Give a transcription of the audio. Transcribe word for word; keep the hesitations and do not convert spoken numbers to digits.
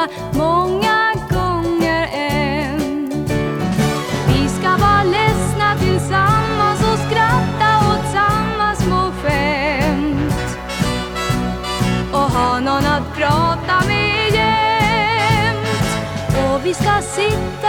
många gånger än. Vi ska vara ledsna tillsammans och skratta åt samma små skämt och ha någon att prata med jämt. Och vi ska sitta